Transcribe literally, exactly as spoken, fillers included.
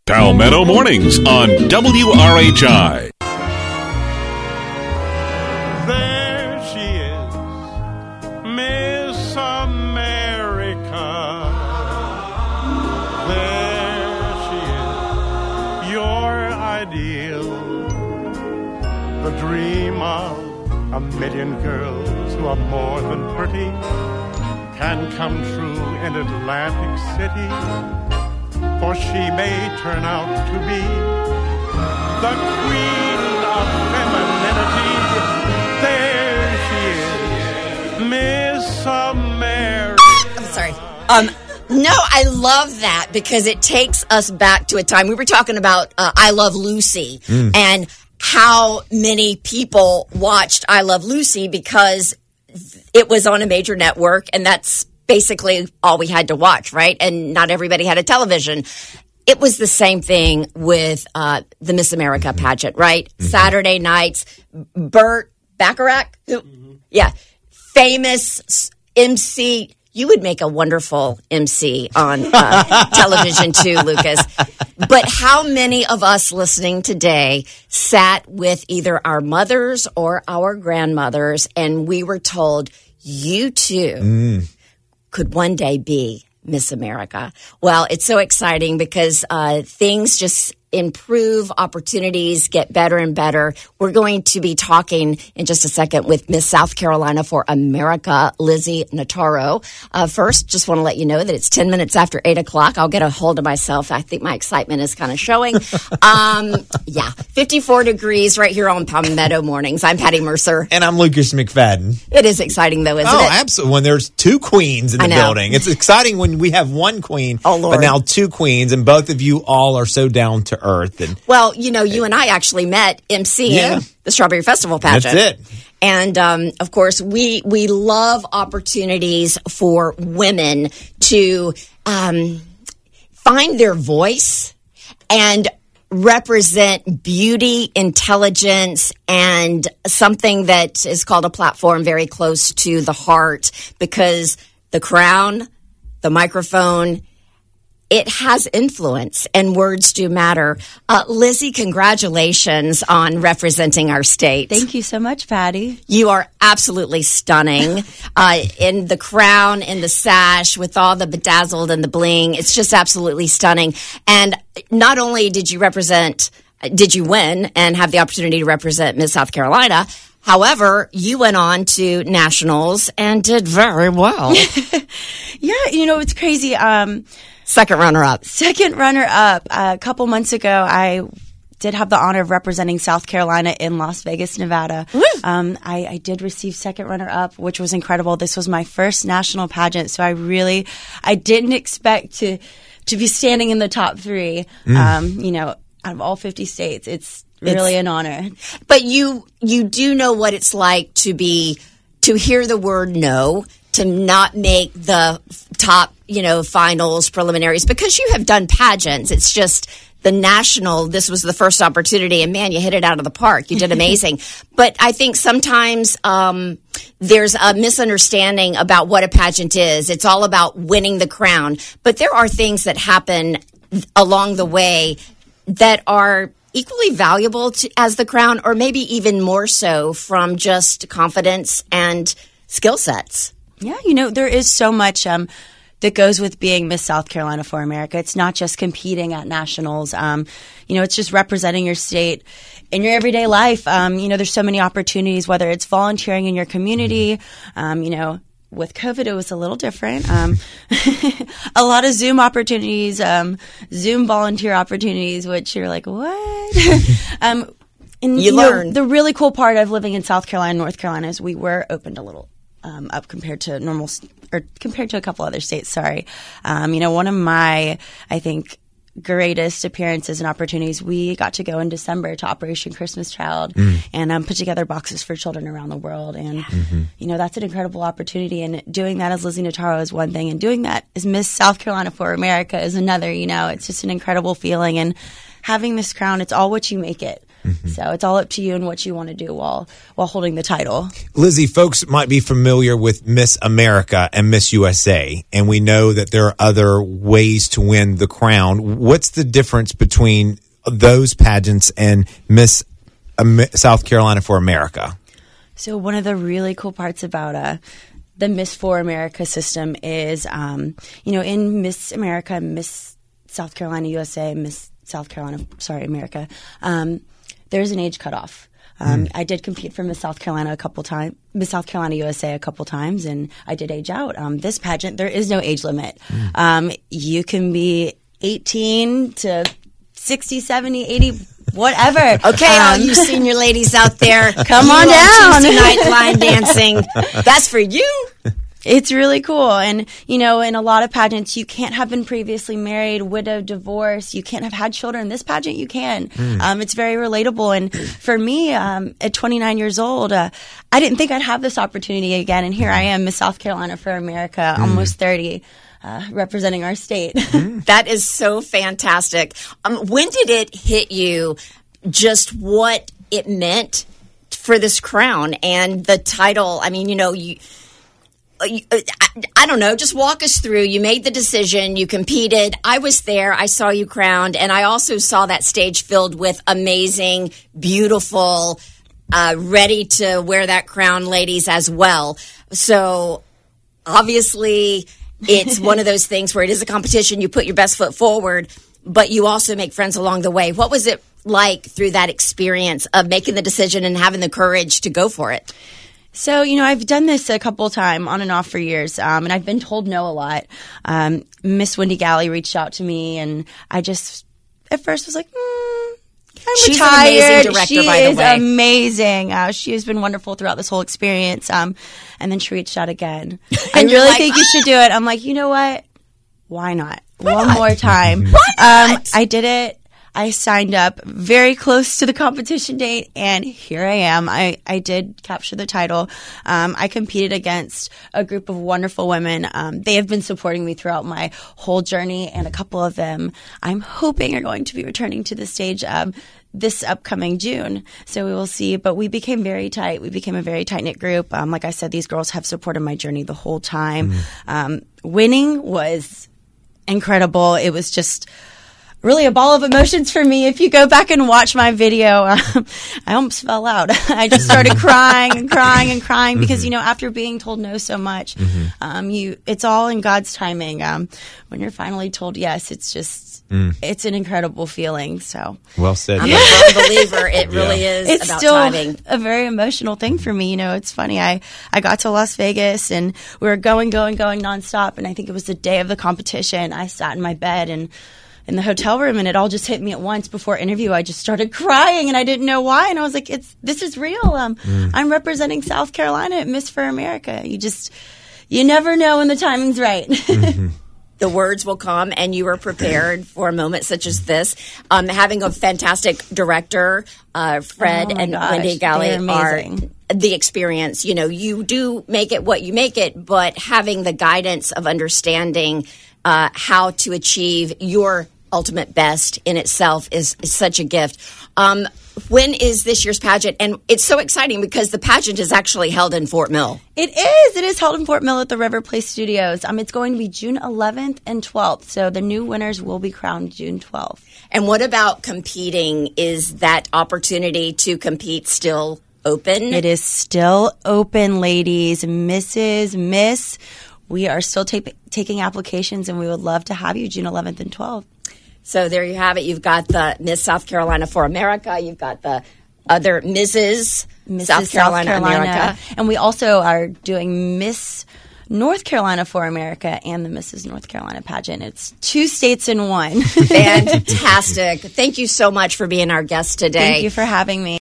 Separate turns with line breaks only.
Palmetto Mornings on W R H I.
There she is, Miss America. There she is, your ideal. The dream of a million girls who are more than pretty can come true in Atlantic City. For she may turn out to be the queen of femininity. There she is, Miss America.
I'm sorry. Um, no, I love that because it takes us back to a time. We were talking about uh, I Love Lucy mm. and how many people watched I Love Lucy because it was on a major network, and that's basically all we had to watch, right? And not everybody had a television. It was the same thing with uh, the Miss America pageant, right? Mm-hmm. Saturday nights, Burt Bacharach, who, mm-hmm. yeah, famous M C. You would make a wonderful M C on uh, television too, Lucas. But how many of us listening today sat with either our mothers or our grandmothers, and we were told, you too mm. could one day be Miss America? Well, it's so exciting because uh, things just improve, opportunities get better and better. We're going to be talking in just a second with Miss South Carolina for America, Lizzie Notaro. Uh, first, just want to let you know that it's ten minutes after eight o'clock. I'll get a hold of myself. I think my excitement is kind of showing. um, yeah, fifty-four degrees right here on Palmetto Mornings. I'm Patty Mercer.
And I'm Lucas McFadden.
It is exciting, though, isn't
oh,
it?
Oh, absolutely. When there's two queens in the building. It's exciting when we have one queen,
oh, Lord.
but now two queens, and both of you all are so down to earth. And
well, you know, you and I actually met emceeing yeah. the Strawberry Festival pageant.
That's it.
And, um, of course, we we love opportunities for women to um, find their voice and represent beauty, intelligence, and something that is called a platform very close to the heart, because the crown, the microphone, it has influence, and words do matter. Uh, Lizzie, congratulations on representing our state.
Thank you so much, Patty.
You are absolutely stunning uh, in the crown, in the sash, with all the bedazzled and the bling. It's just absolutely stunning. And not only did you represent, did you win and have the opportunity to represent Miss South Carolina, however, you went on to nationals and did very well.
Yeah, you know, it's crazy. Um,
Second runner-up.
Second runner-up. Uh, a couple months ago, I did have the honor of representing South Carolina in Las Vegas, Nevada. Um, I, I did receive second runner-up, which was incredible. This was my first national pageant, so I really, I didn't expect to to be standing in the top three. Mm. Um, you know, out of all fifty states, it's really it's, an honor.
But you you do know what it's like to be to hear the word no, to not make the top, you know, finals, preliminaries, because you have done pageants. It's just the national, this was the first opportunity, and man, you hit it out of the park. You did amazing. But I think sometimes um, there's a misunderstanding about what a pageant is. It's all about winning the crown. But there are things that happen along the way that are equally valuable to, as the crown, or maybe even more so from just confidence and skill sets.
Yeah, you know, there is so much um, that goes with being Miss South Carolina for America. It's not just competing at nationals. Um, you know, it's just representing your state in your everyday life. Um, you know, there's so many opportunities, whether it's volunteering in your community. Um, you know, with COVID, it was a little different. Um, a lot of Zoom opportunities, um, Zoom volunteer opportunities, which you're like, what? um, and,
you, you learn.
Know, the really cool part of living in South Carolina, North Carolina, is we were opened a little Um, up compared to normal, or compared to a couple other states, sorry. Um, you know, one of my, I think, greatest appearances and opportunities, we got to go in December to Operation Christmas Child mm. and um, put together boxes for children around the world. And, mm-hmm. you know, that's an incredible opportunity. And doing that as Lizzie Notaro is one thing. And doing that as Miss South Carolina for America is another. You know, it's just an incredible feeling. And having this crown, it's all what you make it. Mm-hmm. So it's all up to you and what you want to do while while holding the title.
Lizzie, folks might be familiar with Miss America and Miss U S A, and we know that there are other ways to win the crown. What's the difference between those pageants and Miss South Carolina for America?
So one of the really cool parts about uh, the Miss for America system is, um, you know, in Miss America, Miss South Carolina, U S A, Miss South Carolina, sorry, America, um, there's an age cutoff. Um, mm. I did compete for Miss South Carolina a couple times, Miss South Carolina U S A a couple times, and I did age out. Um, this pageant, there is no age limit. Mm. Um, you can be eighteen to sixty, seventy, eighty, whatever.
Okay, um, all you senior ladies out there,
come on down
tonight. Line dancing, that's for you.
It's really cool. And, you know, in a lot of pageants, you can't have been previously married, widowed, divorced. You can't have had children. This pageant, you can. Mm. Um, it's very relatable. And for me, um, at twenty-nine years old, uh, I didn't think I'd have this opportunity again. And here I am, Miss South Carolina for America, mm. almost thirty. Uh, representing our state.
That is so fantastic. Um, when did it hit you just what it meant for this crown and the title? I mean, you know, you, you I, I don't know, just walk us through. You made the decision, you competed. I was there, I saw you crowned, and I also saw that stage filled with amazing, beautiful, uh, ready to wear that crown ladies as well. So obviously, it's one of those things where it is a competition. You put your best foot forward, but you also make friends along the way. What was it like through that experience of making the decision and having the courage to go for it?
So, you know, I've done this a couple of times on and off for years, um, and I've been told no a lot. Um, Miss Wendy Galley reached out to me, and I just at first was like, mm, I'm
She's
retired.
An amazing director,
she
by the
is
way.
amazing. Uh, she has been wonderful throughout this whole experience. Um, and then she reached out again. I
And you're
really
like,
think you should do it. I'm like, you know what? Why not?
Why
One
not?
more time.
Why not?
Um, I did it. I signed up very close to the competition date, and here I am. I, I did capture the title. Um, I competed against a group of wonderful women. Um, they have been supporting me throughout my whole journey, and a couple of them I'm hoping are going to be returning to the stage um, this upcoming June. So we will see. But we became very tight. We became a very tight-knit group. Um, like I said, these girls have supported my journey the whole time. Mm. Um, winning was incredible. It was just really a ball of emotions for me. If you go back and watch my video, um, I almost fell out. I just started crying and crying and crying because, mm-hmm. you know, after being told no so much, mm-hmm. um, you it's all in God's timing. Um, when you're finally told yes, it's just, mm. it's an incredible feeling. So
well said.
I'm yeah. a firm believer. It yeah. really is
it's
about
still
timing.
A very emotional thing for me. You know, it's funny. I, I got to Las Vegas and we were going, going, going nonstop. And I think it was the day of the competition. I sat in my bed and in the hotel room, and it all just hit me at once. Before interview, I just started crying, and I didn't know why. And I was like, "It's this is real. Um, mm. I'm representing South Carolina at Miss for America. You just, you never know when the timing's right."
Mm-hmm.
The words will come, and you are prepared for a moment such as this. Um, having a fantastic director, uh, Fred
oh
and
gosh,
Wendy Galley are the experience. You know, you do make it what you make it, but having the guidance of understanding uh, how to achieve your ultimate best in itself is, is such a gift. Um, when is this year's pageant? And it's so exciting because the pageant is actually held in Fort Mill.
It is. It is held in Fort Mill at the River Place Studios. Um, it's going to be June eleventh and twelfth. So the new winners will be crowned June twelfth.
And what about competing? Is that opportunity to compete still open?
It is still open, ladies, Missus Miss. We are still ta- taking applications, and we would love to have you June eleventh and twelfth.
So there you have it. You've got the Miss South Carolina for America. You've got the other Missus
Missus
South Carolina,
South Carolina
America.
And we also are doing Miss North Carolina for America and the Missus North Carolina pageant. It's two states in one.
Fantastic. Thank you so much for being our guest today.
Thank you for having me.